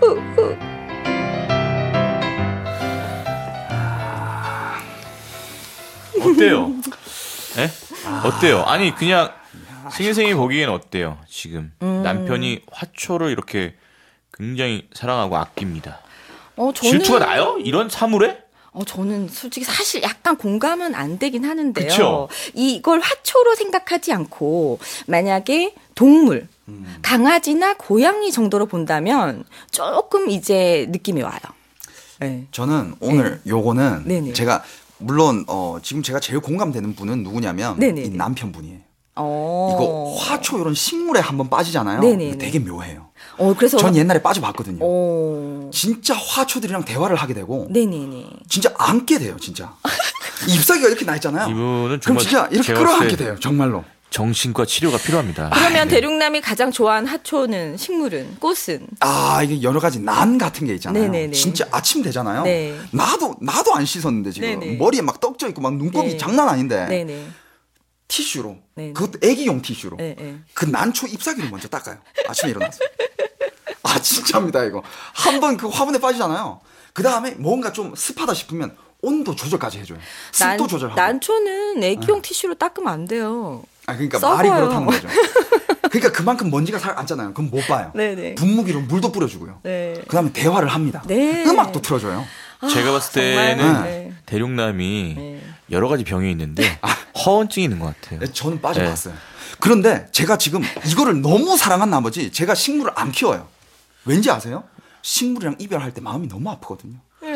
어때요? 예? 어때요? 아니, 그냥 승인생이 보기엔 어때요? 지금 음. 남편이 화초를 이렇게 굉장히 사랑하고 아낍니다. 어, 저는, 질투가 나요? 이런 사물에? 어, 저는 솔직히 사실 약간 공감은 안 되긴 하는데요. 그쵸? 이걸 화초로 생각하지 않고 만약에 동물, 음. 강아지나 고양이 정도로 본다면 조금 이제 느낌이 와요. 네. 저는 오늘 요거는 네네. 제가 물론 어, 지금 제가 제일 공감되는 분은 누구냐면 네네네. 이 남편분이에요. 어. 이거 화초 이런 식물에 한번 빠지잖아요. 네네네. 되게 묘해요. 어, 그래서. 전 옛날에 빠져봤거든요. 어. 진짜 화초들이랑 대화를 하게 되고 네네네. 진짜 안게 돼요, 진짜. 잎사귀가 이렇게 나 있잖아요. 이분은 그럼 정말 진짜 이렇게 제가 끌어안게 봤을 때 돼요, 정말로. 정신과 치료가 필요합니다. 그러면 대륙남이 가장 좋아하는 화초는, 식물은, 꽃은? 아, 이게 여러 가지 난 같은 게 있잖아요. 네네네. 진짜 아침 되잖아요. 네. 나도 나도 안 씻었는데 지금 네네. 머리에 막 떡져 있고 막 눈곱이 네. 장난 아닌데 네네. 티슈로 네네. 그것도 애기용 티슈로 네, 네. 그 난초 잎사귀를 먼저 닦아요. 아침에 일어나서. 아 진짜입니다 이거. 한번 그 화분에 빠지잖아요. 그 다음에 뭔가 좀 습하다 싶으면 온도 조절까지 해줘요. 습도 난, 조절하고. 난초는 애기용 티슈로 닦으면 안 돼요. 아 그러니까 썩어요. 말이 그렇다는 거죠. 그러니까 그만큼 먼지가 살 앉잖아요. 그럼 못 봐요. 네네. 분무기로 물도 뿌려주고요. 네. 그 다음에 대화를 합니다. 네. 음악도 틀어줘요. 제가 봤을 정말? 때는 네. 대륙남이 네. 여러 가지 병이 있는데 허언증이 있는 것 같아요. 네, 저는 빠져봤어요. 그런데 제가 지금 이거를 너무 사랑한 나머지 제가 식물을 안 키워요. 왠지 아세요? 식물이랑 이별할 때 마음이 너무 아프거든요.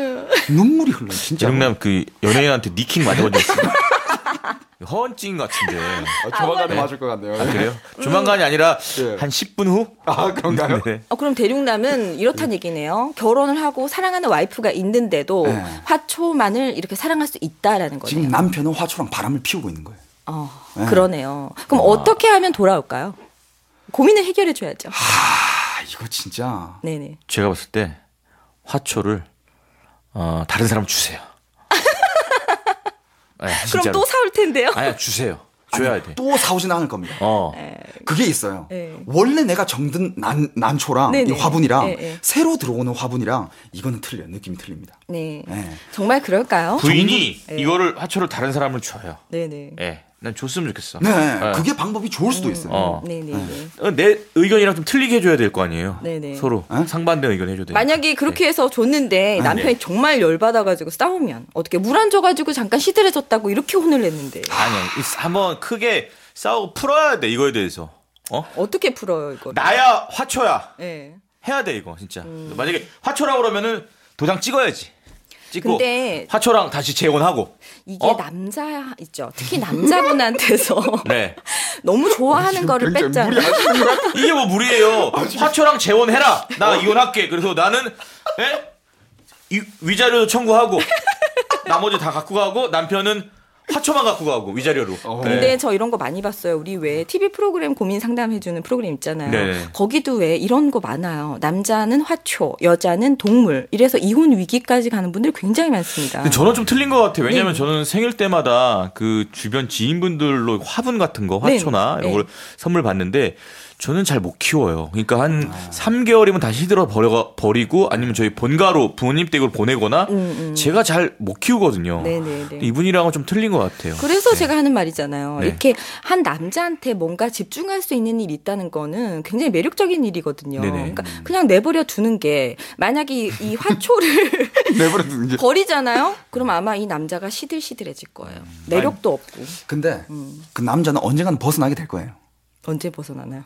눈물이 흘러요, 진짜. 대륙남 그 연예인한테 니킹 맞아본 적 있어요? 허언증 같은데. 아, 조만간에 네. 맞을 것 같네요. 아, 그래요? 조만간이 아니라 예. 한 십 분 후? 아, 그런가요? 네. 어, 그럼 대륙남은 이렇다는 얘기네요. 결혼을 하고 사랑하는 와이프가 있는데도 네. 화초만을 이렇게 사랑할 수 있다라는 거네요. 지금 남편은 화초랑 바람을 피우고 있는 거예요. 어, 네. 그러네요. 그럼 어떻게 하면 돌아올까요? 고민을 해결해 줘야죠. 아, 이거 진짜. 네네. 제가 봤을 때 화초를 어, 다른 사람 주세요. 네, 그럼 진짜로. 또 사올 텐데요. 아니야, 주세요. 줘야 돼. 또 사오진 않을 겁니다. 어. 그게 있어요. 네. 원래 내가 정든 난, 난초랑 네네. 이 화분이랑 네, 네. 새로 들어오는 화분이랑 이거는 틀려요. 느낌이 틀립니다. 네. 네. 정말 그럴까요? 부인이 네. 이거를 화초를 다른 사람을 줘요. 네네. 예. 난 줬으면 좋겠어. 네, 그게 방법이 좋을 수도 있어요. 어. 네네네. 어, 내 의견이랑 좀 틀리게 해줘야 될 거 아니에요. 네네. 서로 에? 상반된 의견 해줘야 돼. 만약에 그렇게 해서 줬는데 남편이 네. 정말 열받아가지고 싸우면 어떻게 물 안 줘가지고 잠깐 시들해졌다고 이렇게 혼을 냈는데 아니야. 이- 한번 크게 싸우고 풀어야 돼 이거에 대해서. 어? 어떻게 풀어요 이거? 나야 화초야. 네. 해야 돼 이거 진짜. 만약에 화초라 그러면은 도장 찍어야지. 찍고 근데 화초랑 다시 재혼하고. 이게 어? 남자 있죠. 특히 남자분한테서 네. 너무 좋아하는 거를 굉장히 뺐잖아요. 무리하시는 것 같아요. 이게 뭐 무리예요. 화초랑 재혼해라. 나 이혼할게. 그래서 나는 예? 이, 위자료도 청구하고 나머지 다 갖고 가고 남편은 화초만 갖고 가고 위자료로. 근데 네. 저 이런 거 많이 봤어요. 우리 왜 티비 프로그램 고민 상담해주는 프로그램 있잖아요. 네. 거기도 왜 이런 거 많아요. 남자는 화초, 여자는 동물. 이래서 이혼 위기까지 가는 분들이 굉장히 많습니다. 근데 저는 좀 틀린 것 같아요. 왜냐면 네. 저는 생일 때마다 그 주변 지인분들로 화분 같은 거, 화초나 네. 이런 걸 선물 받는데 저는 잘 못 키워요. 그러니까 한 삼 개월이면 다시 시들어 버려, 버리고 아니면 저희 본가로 부모님 댁으로 보내거나 제가 잘 못 키우거든요. 음, 네네네. 이분이랑은 좀 틀린 것 같아요. 그래서 제가 하는 말이잖아요. 네. 이렇게 한 남자한테 뭔가 집중할 수 있는 일이 있다는 거는 굉장히 매력적인 일이거든요. 네네. 그러니까 그냥 내버려 두는 게 만약에 이, 이 화초를 내버려 두는 게. 버리잖아요. 그럼 아마 이 남자가 시들시들해질 거예요. 매력도 없고. 근데 음. 그 남자는 언젠가는 벗어나게 될 거예요. 언제 벗어나나요?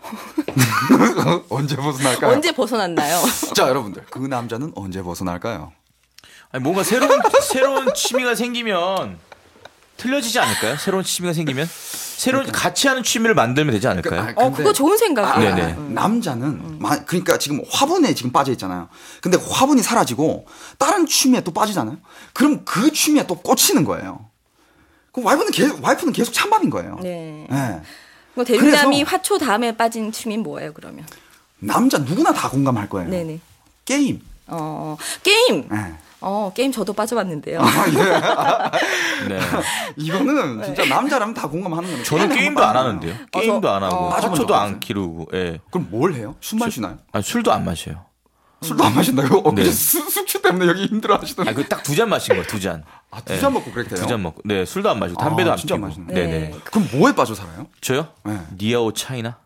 언제 벗어날까요? 언제 벗어났나요? 자, 여러분들. 그 남자는 언제 벗어날까요? 아니, 뭔가 새로운 새로운 취미가 생기면 틀려지지 않을까요? 새로운 취미가 생기면 새로운 같이 하는 취미를 만들면 되지 않을까요? 아, 어, 근데- 그거 좋은 생각이에요. 네네. 남자는 마- 그러니까 지금 화분에 지금 빠져 있잖아요. 근데 화분이 사라지고 다른 취미에 또 빠지잖아요. 그럼 그 취미에 또 꽂히는 거예요. 그 와이프는 계속 와이프는 계속 찬밥인 거예요. 네. 네. 뭐 대륙남이 그래서- 화초 다음에 빠진 취미는 뭐예요, 그러면? 남자 누구나 다 공감할 거예요. 네네. 게임. 어, 게임. 네. 어, 게임 저도 빠져봤는데요. 네. 이거는 진짜 남자라면 다 공감하는 거예요. 저는 게임에 게임도 한번 안 빠지면. 하는데요. 게임도 안 하고 어, 빠져본 화초도 적 안 없어요. 키우고. 예. 그럼 뭘 해요? 술 마시나요? 아니, 술도 안 마셔요. 술도 안 마신다고? 어, 네. 그냥 수- 숙취 때문에 여기 힘들어 하시던데. 아, 그 딱 두 잔 마신 거예요. 두 잔. 아, 두 잔 먹고 그랬대요? 두 잔 먹고. 네, 술도 안 마시고 담배도 아, 안 진짜 피고. 안 마시네. 네, 네. 네. 그럼 뭐에 빠져 살아요? 저요? 네. 니아오 차이나?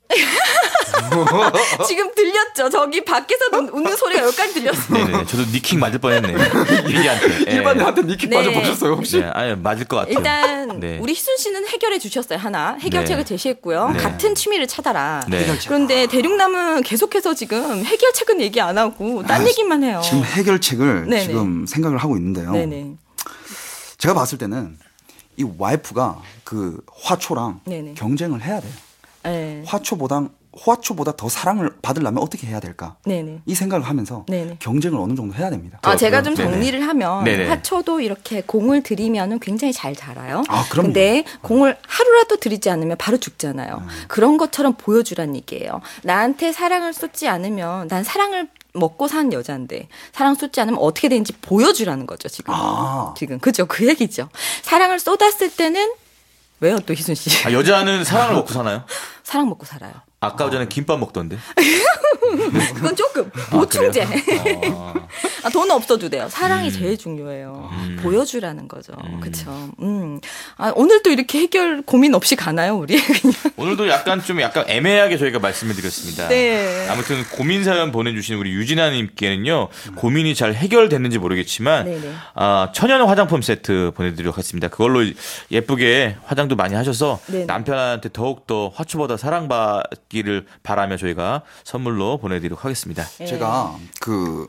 지금 들렸죠? 저기 밖에서 웃- 웃는 소리가 여기까지 들렸어요. 네, 네. 저도 니킹 맞을 뻔했네요. 리리한테. 예. 일반인한테 니킥 네. 빠져보셨어요, 혹시? 네, 아니 맞을 것 같아요. 일단 네. 우리 희순 씨는 해결해 주셨어요. 하나 해결책을 네. 제시했고요. 네. 같은 취미를 찾아라. 네. 해결책. 그런데 대륙남은 계속해서 지금 해결책은 얘기 안 하고 딴 얘기만 해요. 지금 해결책을 네네. 지금 생각을 하고 있는데요. 네네. 제가 봤을 때는 이 와이프가 그 화초랑 네네. 경쟁을 해야 돼요. 네. 화초보다 화초보다 더 사랑을 받으려면 어떻게 해야 될까? 네네. 이 생각을 하면서 네네. 경쟁을 어느 정도 해야 됩니다. 아, 제가 좀 네네. 정리를 하면 네네. 화초도 이렇게 공을 들이면은 굉장히 잘 자라요. 아, 그럼요. 근데 공을 하루라도 들이지 않으면 바로 죽잖아요. 음. 그런 것처럼 보여주란 얘기예요. 나한테 사랑을 쏟지 않으면 난 사랑을 먹고 산 여자인데 사랑 쏟지 않으면 어떻게 되는지 보여주라는 거죠, 지금. 아. 지금 그죠? 그 얘기죠. 사랑을 쏟았을 때는 왜요, 또 희순 씨? 아, 여자는 사랑을 먹고 사나요? 사랑 먹고 살아요. 아까 전에 김밥 먹던데. 그건 조금 보충제. 아, 아, 돈 없어도 돼요. 사랑이 음. 제일 중요해요. 보여주라는 거죠. 그렇죠. 음. 아, 오늘도 이렇게 해결 고민 없이 가나요, 우리? 그냥. 오늘도 약간 좀 약간 애매하게 저희가 말씀을 드렸습니다. 네. 아무튼 고민 사연 보내주신 우리 유진아님께는요 고민이 잘 해결됐는지 모르겠지만 네네. 아, 천연 화장품 세트 보내드리도록 하겠습니다. 그걸로 예쁘게 화장도 많이 하셔서 네네. 남편한테 더욱 더 화초보다 사랑받기를 바라며 저희가 선물로 보내드리도록 하겠습니다. 네. 제가 그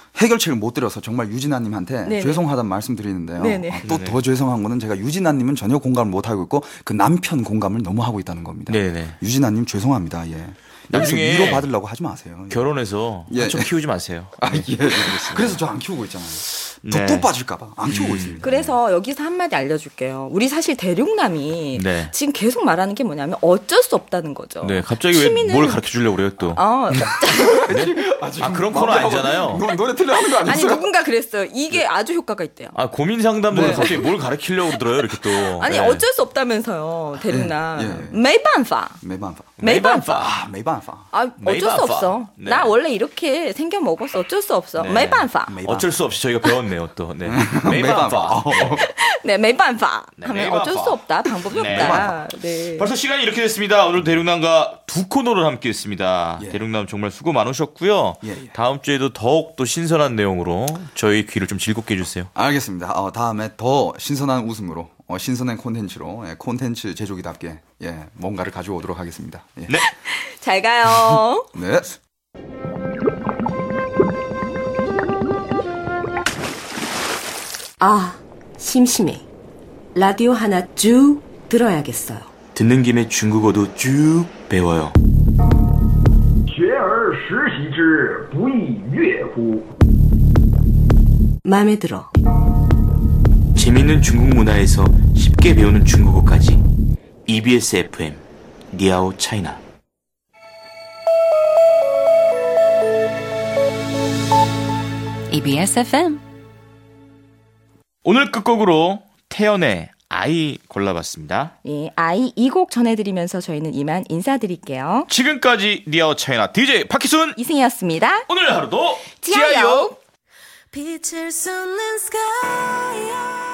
해결책을 못 드려서 정말 유진아님한테 네네. 죄송하다는 말씀드리는데요. 네네. 아, 또 더 죄송한 거는 제가 유진아님은 전혀 공감을 못 하고 있고 그 남편 공감을 너무 하고 있다는 겁니다. 네네. 유진아님 죄송합니다. 예. 여기서 나중에 위로 받으려고 하지 마세요. 결혼해서 예. 화초 키우지 마세요. 아, 예. 그래서 저 안 키우고 있잖아요. 네. 독도 빠질까봐 안 키우고 있습니다. 그래서 여기서 한마디 알려줄게요. 우리 사실 대륙남이 네. 지금 계속 말하는 게 뭐냐면 어쩔 수 없다는 거죠. 네, 갑자기 왜 취미는- 뭘 가르쳐 주려고 그래요, 또? 어, 아, 그런 코너 아니잖아요. 노, 노래 틀려 하는 거 아니 아니었어요? 누군가 그랬어요. 이게 아주 효과가 있대요. 아, 고민 상담도 네. 갑자기 뭘 가르치려고 그러더라요, 이렇게 또. 아니 네. 어쩔 수 없다면서요. 대륙남. 예, 예. 메이반파. 메반파. 메이반파. 아, 메반파. 아, 어쩔 수 메이반파. 없어. 네. 나 원래 이렇게 생겨 먹었어. 어쩔 수 없어. 네. 메이반파. 메이반파. 어쩔 수 없이 저희가 배웠네요, 또. 네. 메반파. 메이반파. 네, 메이반파. 네, 하면 메이반파. 어쩔 수 없다. 방법이 네. 없다. 네. 벌써 시간이 이렇게 됐습니다. 오늘 대륙남과 두 코너를 함께 했습니다. 예. 대륙남 정말 수고 많으셨고요. 예, 예. 다음 주에도 더욱 또 신선한 내용으로 저희 귀를 좀 즐겁게 해주세요. 알겠습니다. 어, 다음에 더 신선한 웃음으로, 어, 신선한 콘텐츠로, 예, 콘텐츠 제조기답게, 예, 뭔가를 가져오도록 하겠습니다. 예. 네. 잘 가요. 네. 아, 심심해. 라디오 하나 쭉 들어야겠어요. 듣는 김에 중국어도 쭉 배워요. 学而时习之，不亦乐乎？ 마음에 들어. 재밌는 중국 문화에서 쉽게 배우는 중국어까지 이비에스 에프엠 니아오 차이나. 이비에스 에프엠 오늘 끝곡으로 태연의 아이 골라봤습니다. 예, 아이 이 곡 전해드리면서 저희는 이만 인사드릴게요. 지금까지 니아오 차이나 디제이 박희순 이승이었습니다. 오늘 하루도 지하요. 지하요. 빛을 쏟는 sky